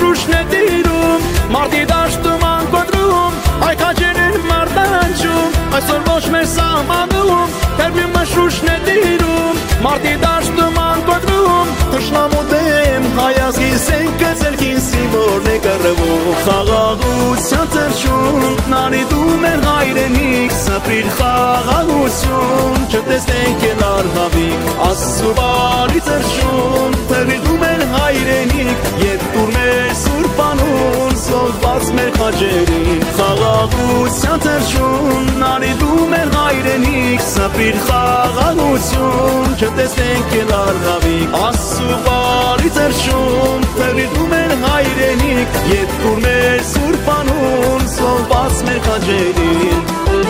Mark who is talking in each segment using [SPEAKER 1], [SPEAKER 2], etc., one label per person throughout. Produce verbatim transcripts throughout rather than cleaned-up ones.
[SPEAKER 1] մշուշն է տիրում, մարդի դաշտում անկոտրում, այ քաջեր են մարդանջում, այսօր ոչ մեր սահմանում, դեռ մի մշուշն է տիրում, մարդի դաշտում անկոտրում, թշնամու դեմ հայազգիս են կծելքին սիմորն է կռվում, խաղաղության թրջուն, նարիդում են հայրենիք, սպրիր խաղաղություն, չտեսնենք էլ արհավիկ, Աստծու բարի թրջուն, թռիդում են հայրենիք, ետ տուր մեր սուրբ անուն, զոհված մեր խաչերին, խաղաղության թրջուն, նարիդում են հայրենիք, սպրիր խաղաղություն, չտեսնենք էլ արհավիկ, Աստծու բարի թրջուն, թռիդում են հայրենիք, ետ տուր մեր սուրբ անուն, զոհված մեր խաչերին։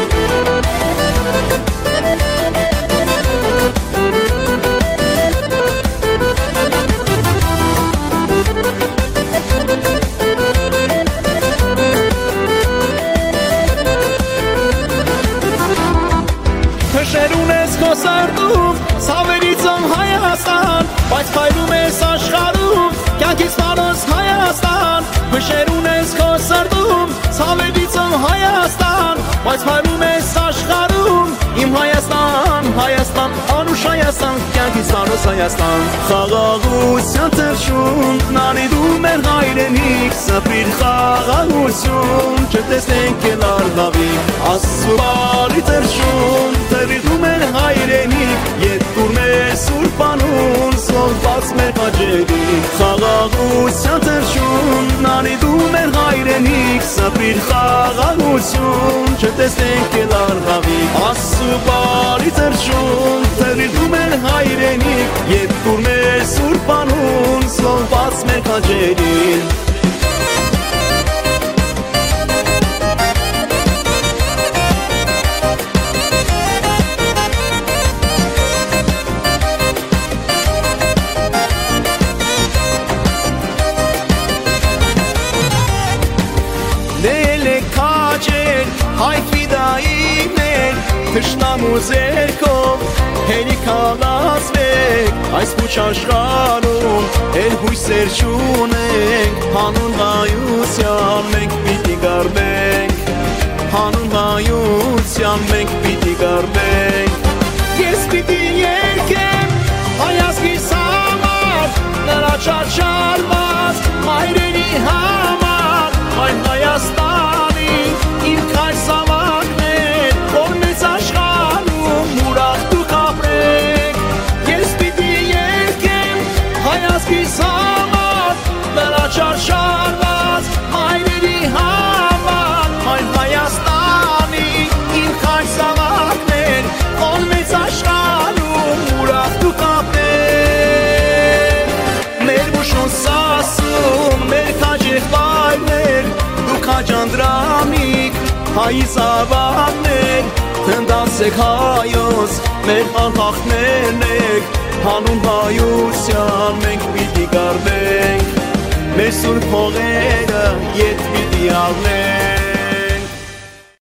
[SPEAKER 1] Թշեր ունես քո սրտում, ցավերից ամ Հայաստան, բայց փայլում ես աշխարհում, կյանքից վարոս Հայաստան, թշեր ունես քո սրտում, ցավերից ամ Հայաստան, բայց փայլում ես աշխարհում, իմ Հայաստան, Հայաստան, անուշ Հայաստան, կյանքից վարոս Հայաստան, խաղաղության թրջուն, նարիդում են հայրենիք, սպրիր խաղաղություն, չտեսնենք էլ արհավիկ, Աստծու բարի թրջուն, թռիդում են հայրենիք, ետ տուր մեր սուրբ անուն, զոհված մեր խաչերին, խաղաղության թրջուն, նարիդում են հայրենիք, սպրիր խաղաղություն, չտեսնենք էլ արհավիկ, Աստծու բարի թրջուն, թռիդում են հայրենիք, ետ տուր մեր սուրբ անուն, զոհված մեր խաչերին։ Հայ ֆիդայիներ, թշնամու ձերքով, հերիք հալածվեք, այս փուչ աշխարհում, էլ հույսեր չունենք, հանուն հայության մենք պիտի գարնենք, հանուն հայության մենք պիտի գարնենք, ես պիտի երգեմ, հայազգիս համար, նրա չարչարված, հայրենի համար, այն Հայաստանի, իմ քայլ սավակներ, որ մեծ աշխարհում ուրախ դուք ապրեք, ես պիտի երգեմ հայազգիս համար, նրա չարչարված հայրենի համար, այն Հայաստանի, իմ քայլ սավակներ, որ մեծ աշխարհում ուրախ դուք ապրեք, մեր բուժոն սասում, մեր քաջեղբայրներ, դուք հաջանդրամիկ, հայի զավակներ, թնդացեք հայոց, մեր անհախներն եք, հանուն հայության մենք պիտի գարնենք, մեր սուրբ հողերը ետ պիտի առնենք,